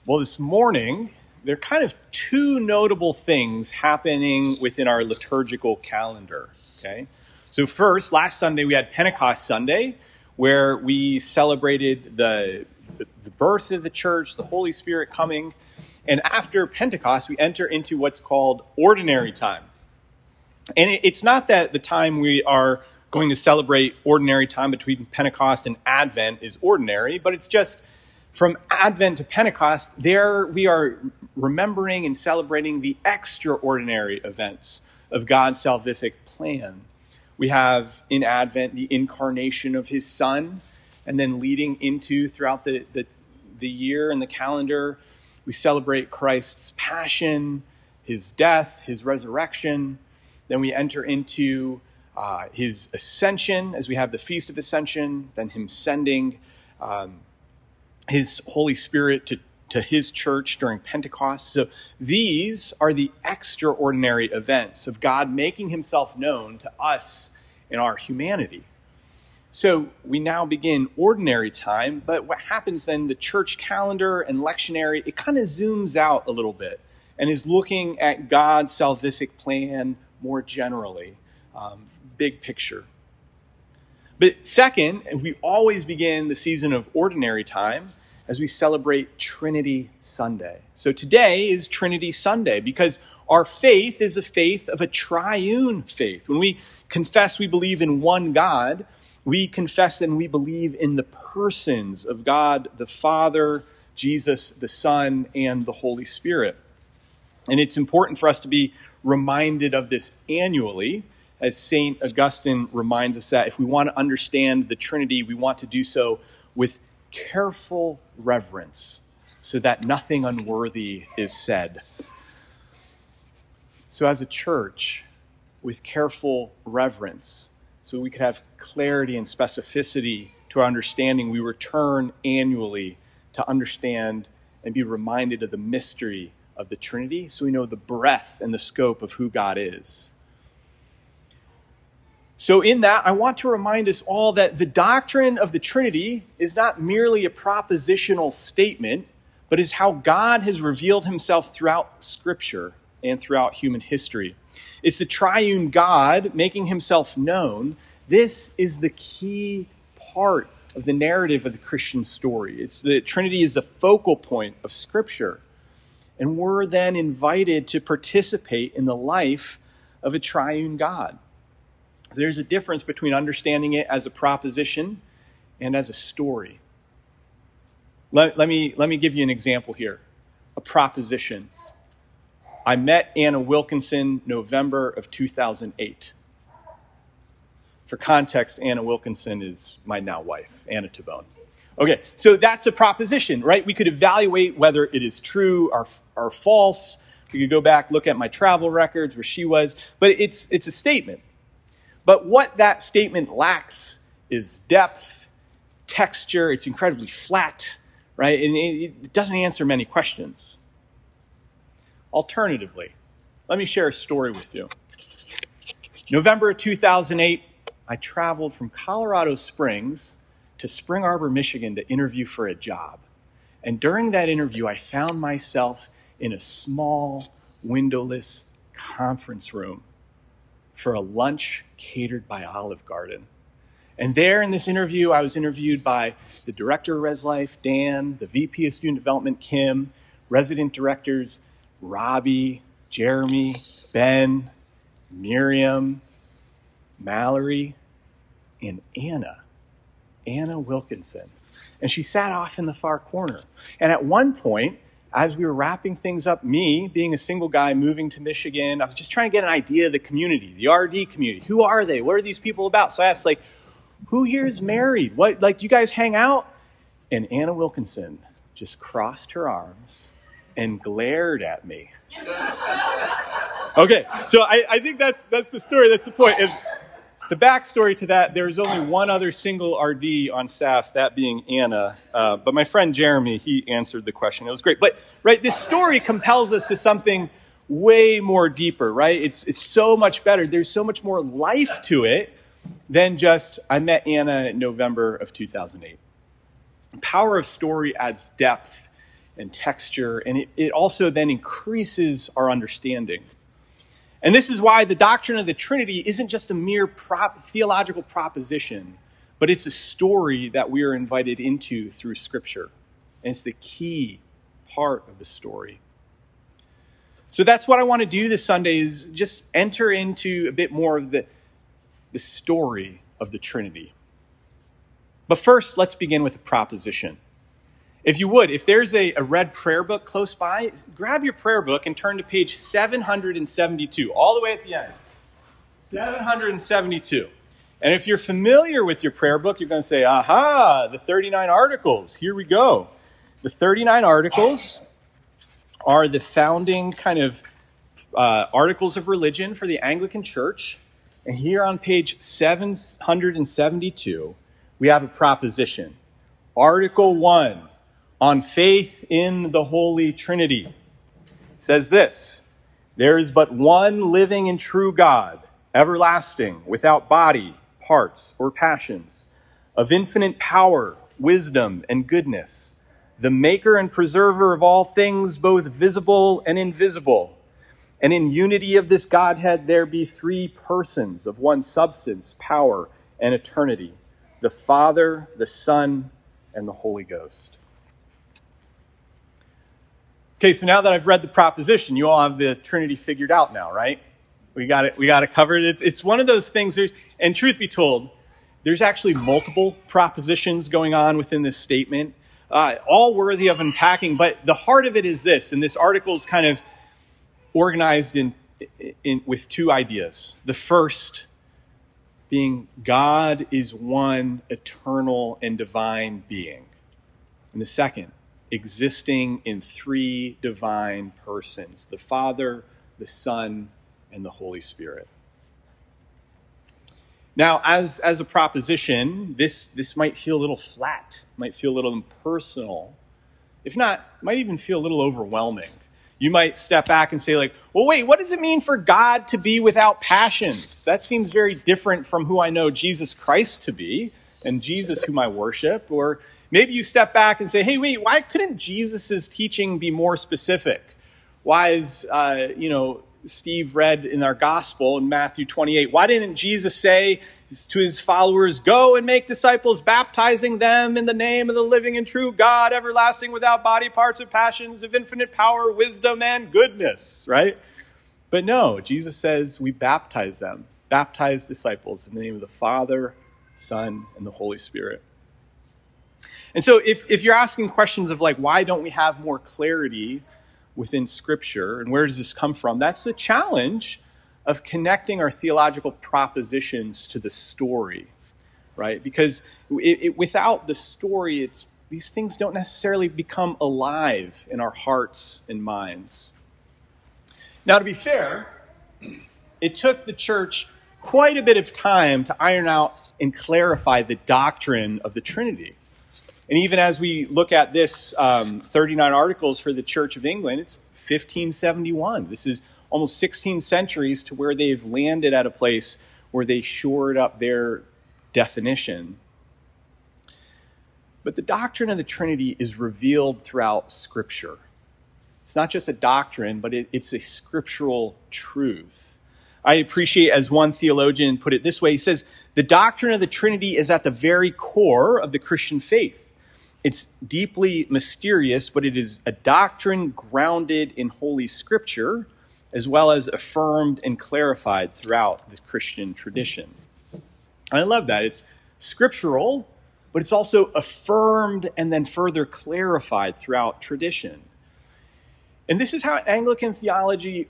Well, this morning, there are kind of two notable things happening within our liturgical calendar, okay? So first, last Sunday, we had Pentecost Sunday, where we celebrated the birth of the church, the Holy Spirit coming. And after Pentecost, we enter into what's called ordinary time. And it's not that the time we are going to celebrate ordinary time between Pentecost and Advent is ordinary, but it's just from Advent to Pentecost, there we are remembering and celebrating the extraordinary events of God's salvific plan. We have in Advent the incarnation of his Son, and then leading into throughout the year and the calendar, we celebrate Christ's passion, his death, his resurrection. Then we enter into his ascension as we have the Feast of Ascension, then him sending his Holy Spirit to his church during Pentecost. So these are the extraordinary events of God making himself known to us in our humanity. So we now begin ordinary time, but what happens then, the church calendar and lectionary, it kind of zooms out a little bit and is looking at God's salvific plan more generally, big picture. But second, we always begin the season of ordinary time as we celebrate Trinity Sunday. So today is Trinity Sunday because our faith is a faith of a triune faith. When we confess we believe in one God, we confess and we believe in the persons of God the Father, Jesus the Son, and the Holy Spirit. And it's important for us to be reminded of this annually, as St. Augustine reminds us that if we want to understand the Trinity, we want to do so with careful reverence, so that nothing unworthy is said. So as a church, with careful reverence, so we could have clarity and specificity to our understanding, we return annually to understand and be reminded of the mystery of the Trinity, so we know the breadth and the scope of who God is. So in that, I want to remind us all that the doctrine of the Trinity is not merely a propositional statement, but is how God has revealed himself throughout Scripture and throughout human history. It's the triune God making himself known. This is the key part of the narrative of the Christian story. It's the Trinity is a focal point of Scripture. And we're then invited to participate in the life of a triune God. There's a difference between understanding it as a proposition and as a story. Let me give you an example here. A proposition. I met Anna Wilkinson November of 2008. For context, Anna Wilkinson is my now wife, Anna Tabone. Okay, so that's a proposition, right? We could evaluate whether it is true or false. We could go back, look at my travel records where she was, but it's a statement. But what that statement lacks is depth, texture. It's incredibly flat, right? And it doesn't answer many questions. Alternatively, let me share a story with you. November of 2008, I traveled from Colorado Springs to Spring Arbor, Michigan to interview for a job. And during that interview, I found myself in a small, windowless conference room for a lunch catered by Olive Garden. And there in this interview, I was interviewed by the director of Res Life, Dan, the VP of Student Development, Kim, resident directors, Robbie, Jeremy, Ben, Miriam, Mallory, and Anna Wilkinson. And she sat off in the far corner. And at one point, as we were wrapping things up, me, being a single guy moving to Michigan, I was just trying to get an idea of the community, the RD community. Who are they? What are these people about? So I asked, who here is married? What, do you guys hang out? And Anna Wilkinson just crossed her arms and glared at me. Okay, so I think that's the story. That's the point. The backstory to that, there's only one other single RD on staff, that being Anna. But my friend Jeremy, he answered the question. It was great. But, right, this story compels us to something way more deeper, right? It's so much better. There's so much more life to it than just, I met Anna in November of 2008. The power of story adds depth and texture, and it also then increases our understanding. And this is why the doctrine of the Trinity isn't just a mere theological proposition, but it's a story that we are invited into through Scripture. And it's the key part of the story. So that's what I want to do this Sunday, is just enter into a bit more of the story of the Trinity. But first, let's begin with a proposition. If you would, if there's a red prayer book close by, grab your prayer book and turn to page 772, all the way at the end. 772. And if you're familiar with your prayer book, you're going to say, aha, the 39 articles. Here we go. The 39 articles are the founding kind of articles of religion for the Anglican Church. And here on page 772, we have a proposition. Article 1, on faith in the Holy Trinity. It says this: there is but one living and true God, everlasting, without body, parts, or passions, of infinite power, wisdom, and goodness, the maker and preserver of all things, both visible and invisible. And in unity of this Godhead there be three persons of one substance, power, and eternity, the Father, the Son, and the Holy Ghost. Okay, so now that I've read the proposition, you all have the Trinity figured out now, right? We got it covered. It's one of those things, and truth be told, there's actually multiple propositions going on within this statement, all worthy of unpacking, but the heart of it is this, and this article is kind of organized in with two ideas. The first being God is one eternal and divine being. And the second, existing in three divine persons, the Father, the Son, and the Holy Spirit. Now, as a proposition, this might feel a little flat, might feel a little impersonal. If not, might even feel a little overwhelming. You might step back and say, like, well, wait, what does it mean for God to be without passions? That seems very different from who I know Jesus Christ to be, and Jesus whom I worship. Or maybe you step back and say, hey, wait, why couldn't Jesus' teaching be more specific? Why is, Steve read in our gospel in Matthew 28, why didn't Jesus say to his followers, go and make disciples, baptizing them in the name of the living and true God, everlasting, without body, parts, or passions, of infinite power, wisdom, and goodness, right? But no, Jesus says we baptize them, baptize disciples in the name of the Father, Son, and the Holy Spirit. And so if you're asking questions of like, why don't we have more clarity within Scripture, and where does this come from? That's the challenge of connecting our theological propositions to the story, right? Because without the story, these things don't necessarily become alive in our hearts and minds. Now, to be fair, it took the church quite a bit of time to iron out and clarify the doctrine of the Trinity. And even as we look at this 39 articles for the Church of England, it's 1571. This is almost 16 centuries to where they've landed at a place where they shored up their definition. But the doctrine of the Trinity is revealed throughout Scripture. It's not just a doctrine, but it's a scriptural truth. I appreciate, as one theologian put it this way, he says, the doctrine of the Trinity is at the very core of the Christian faith. It's deeply mysterious, but it is a doctrine grounded in Holy Scripture, as well as affirmed and clarified throughout the Christian tradition. And I love that. It's scriptural, but it's also affirmed and then further clarified throughout tradition. And this is how Anglican theology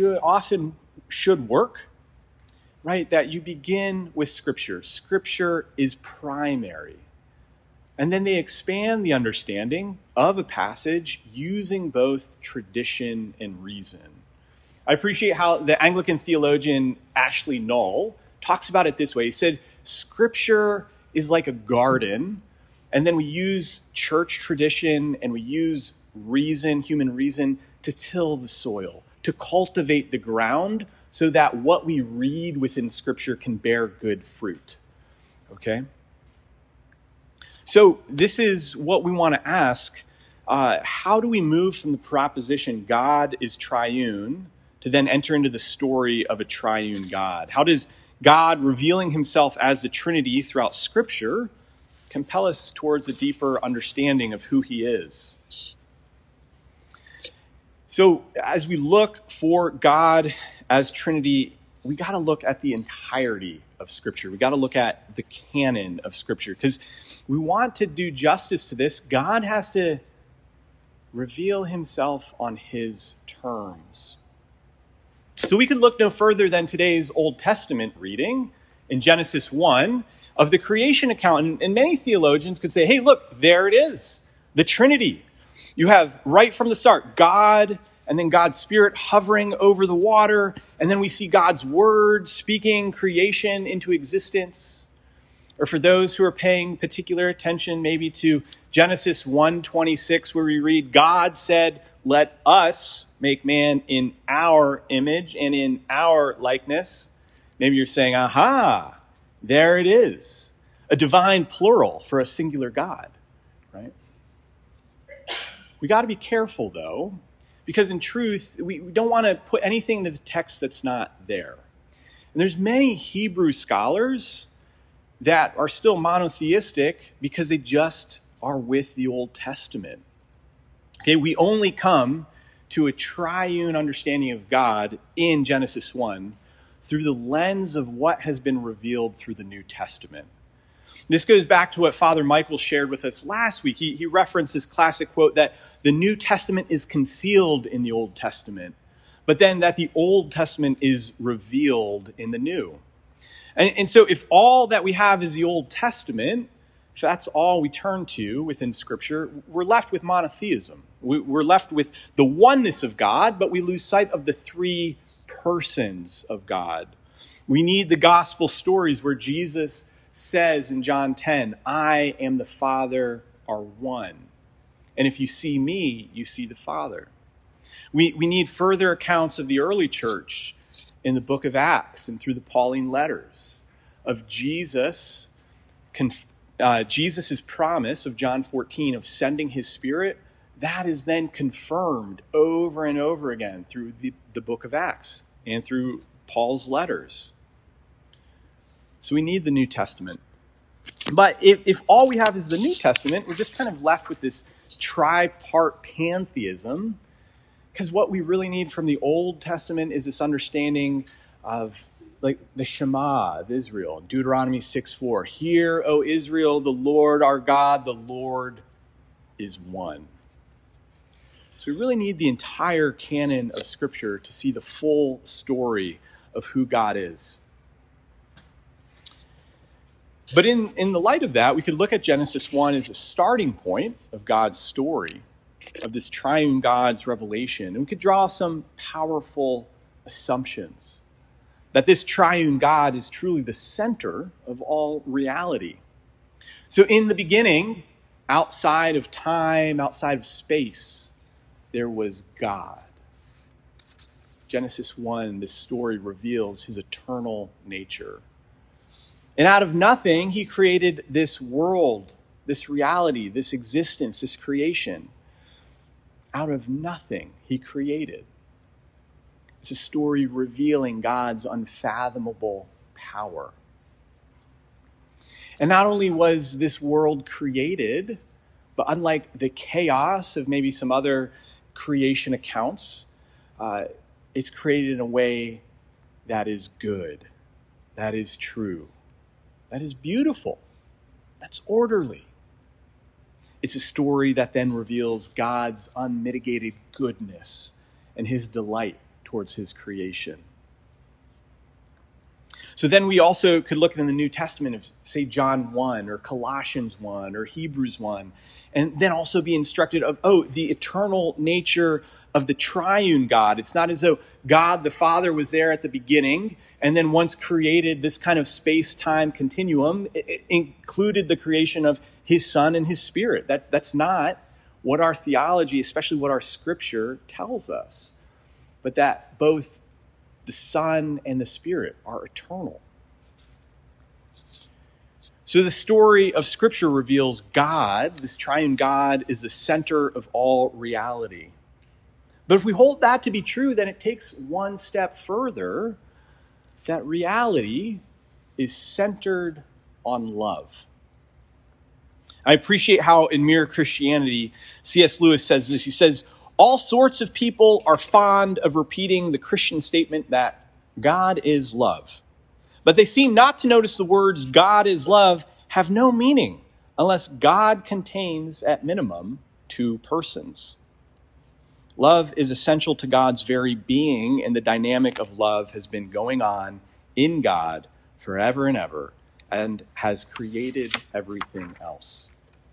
should work, right? That you begin with Scripture. Scripture is primary. And then they expand the understanding of a passage using both tradition and reason. I appreciate how the Anglican theologian Ashley Null talks about it this way. He said, Scripture is like a garden, and then we use church tradition and we use reason, human reason, to till the soil, to cultivate the ground so that what we read within Scripture can bear good fruit. Okay? So this is what we want to ask how do we move from the proposition God is triune to then enter into the story of a triune God? How does God revealing himself as the Trinity throughout Scripture compel us towards a deeper understanding of who he is? So as we look for God as Trinity, we got to look at the entirety of Scripture. We got to look at the canon of Scripture, because we want to do justice to this. God has to reveal himself on his terms. So we could look no further than today's Old Testament reading in Genesis 1 of the creation account. And many theologians could say, hey, look, there it is, the Trinity. You have right from the start, God, and then God's Spirit hovering over the water. And then we see God's Word speaking creation into existence. Or for those who are paying particular attention maybe to Genesis 1:26, where we read, God said, let us make man in our image and in our likeness. Maybe you're saying, aha, there it is. A divine plural for a singular God, right? We got to be careful, though, because in truth, we don't want to put anything into the text that's not there. And there's many Hebrew scholars that are still monotheistic because they just are with the Old Testament. Okay, we only come to a triune understanding of God in Genesis 1 through the lens of what has been revealed through the New Testament. This goes back to what Father Michael shared with us last week. He referenced this classic quote that the New Testament is concealed in the Old Testament, but then that the Old Testament is revealed in the New. And so if all that we have is the Old Testament, if that's all we turn to within Scripture, we're left with monotheism. We're left with the oneness of God, but we lose sight of the three persons of God. We need the gospel stories where Jesus says in John 10, I am the Father are one. And if you see me, you see the Father. We need further accounts of the early church in the book of Acts and through the Pauline letters of Jesus' promise of John 14 of sending his Spirit. That is then confirmed over and over again through the book of Acts and through Paul's letters. So we need the New Testament. But if all we have is the New Testament, we're just kind of left with this tripart pantheism, because what we really need from the Old Testament is this understanding of like the Shema of Israel, Deuteronomy 6:4. Hear, O Israel, the Lord our God, the Lord is one. So we really need the entire canon of Scripture to see the full story of who God is. But in the light of that, we could look at Genesis 1 as a starting point of God's story, of this triune God's revelation. And we could draw some powerful assumptions that this triune God is truly the center of all reality. So in the beginning, outside of time, outside of space, there was God. Genesis 1, this story reveals his eternal nature. And out of nothing, he created this world, this reality, this existence, this creation. Out of nothing, he created. It's a story revealing God's unfathomable power. And not only was this world created, but unlike the chaos of maybe some other creation accounts, it's created in a way that is good, that is true, that is beautiful, that's orderly. It's a story that then reveals God's unmitigated goodness and his delight towards his creation. So then we also could look in the New Testament of, say, John 1 or Colossians 1 or Hebrews 1, and then also be instructed of, the eternal nature of the triune God. It's not as though God the Father was there at the beginning and then once created this kind of space-time continuum, it included the creation of his Son and his Spirit. That's not what our theology, especially what our Scripture, tells us. But that both the Son and the Spirit are eternal. So the story of Scripture reveals God, this triune God, is the center of all reality. But if we hold that to be true, then it takes one step further, that reality is centered on love. I appreciate how in Mere Christianity, C.S. Lewis says this. He says, all sorts of people are fond of repeating the Christian statement that God is love. But they seem not to notice the words God is love have no meaning unless God contains, at minimum, two persons. Love is essential to God's very being, and the dynamic of love has been going on in God forever and ever and has created everything else.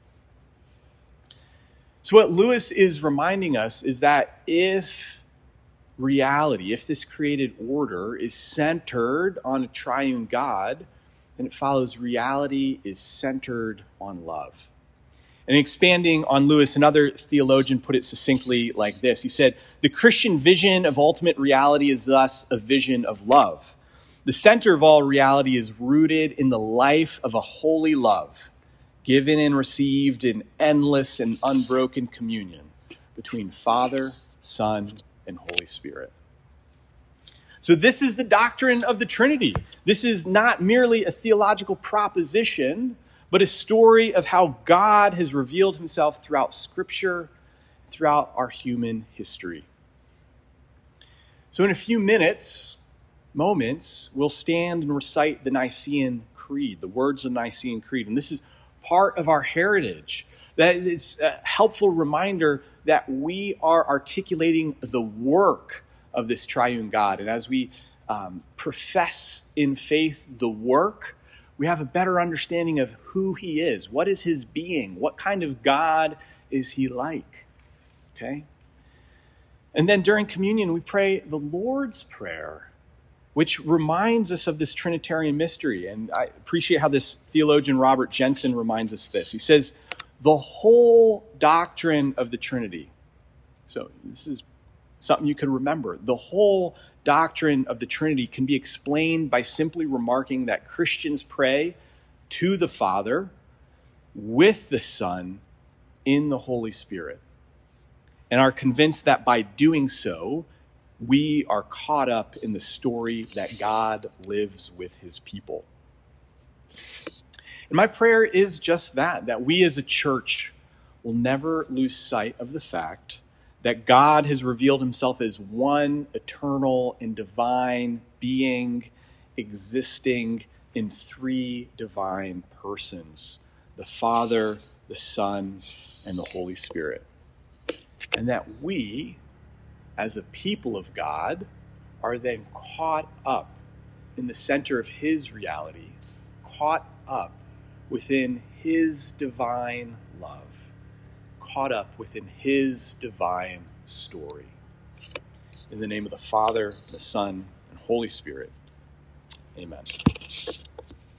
So what Lewis is reminding us is that if reality, if this created order is centered on a triune God, then it follows reality is centered on love. And expanding on Lewis, another theologian put it succinctly like this. He said, the Christian vision of ultimate reality is thus a vision of love. The center of all reality is rooted in the life of a holy love, given and received in endless and unbroken communion between Father, Son, and Holy Spirit. So this is the doctrine of the Trinity. This is not merely a theological proposition, but a story of how God has revealed himself throughout Scripture, throughout our human history. So in a few moments, we'll stand and recite the Nicene Creed, the words of the Nicene Creed. And this is part of our heritage. That it's a helpful reminder that we are articulating the work of this triune God. And as we profess in faith the work, we have a better understanding of who he is. What is his being? What kind of God is he like? Okay? And then during communion, we pray the Lord's Prayer, which reminds us of this Trinitarian mystery. And I appreciate how this theologian Robert Jensen reminds us this. He says, the whole doctrine of the Trinity. So this is something you can remember. The whole doctrine of the Trinity can be explained by simply remarking that Christians pray to the Father with the Son in the Holy Spirit, and are convinced that by doing so, we are caught up in the story that God lives with his people. And my prayer is just that we as a church will never lose sight of the fact that God has revealed himself as one eternal and divine being existing in three divine persons, the Father, the Son, and the Holy Spirit. And that we, as a people of God, are then caught up in the center of his reality, caught up within his divine love, caught up within his divine story. In the name of the Father, the Son, and Holy Spirit, amen.